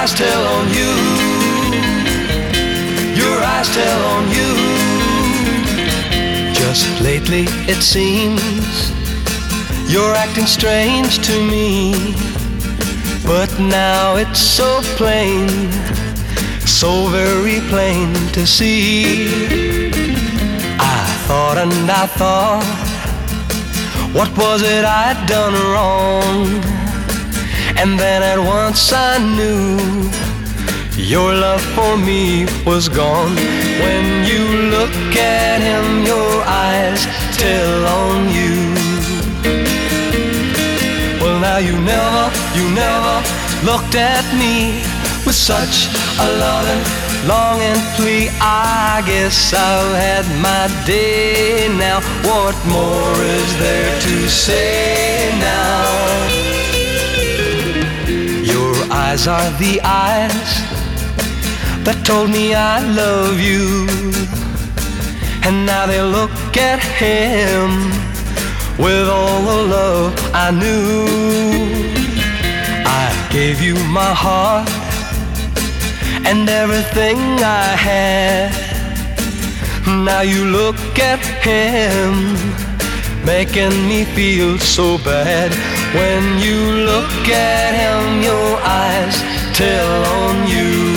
eyes tell on you. Your eyes tell on you. Just lately it seems you're acting strange to me, but now it's so plain, so very plain to see. I thought and I thought, what was it I'd done wrong? And then at once I knew your love for me was gone. When you look at him, your eyes tell on you. Well, now you never looked at me with such a loving, longing plea. I guess I've had my day now. What more is there to say now? Your eyes are the eyes that told me I love you, and now they look at him with all the love I knew. I gave you my heart and everything I had. Now you look at him, making me feel so bad. When you look at him, your eyes tell on you.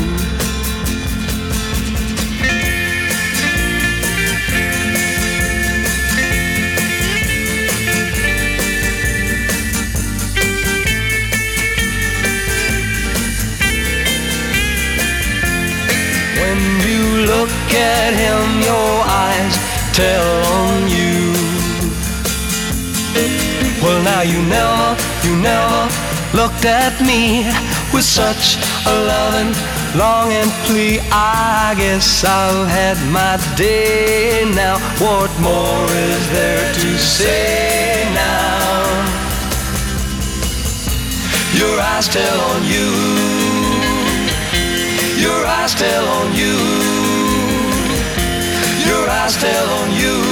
When you look at him, your eyes tell on you. Well, now you never looked at me with such a loving, longing plea. I guess I've had my day now. What more is there to say now? Your eyes tell on you. Your eyes tell on you. Your eyes tell on you.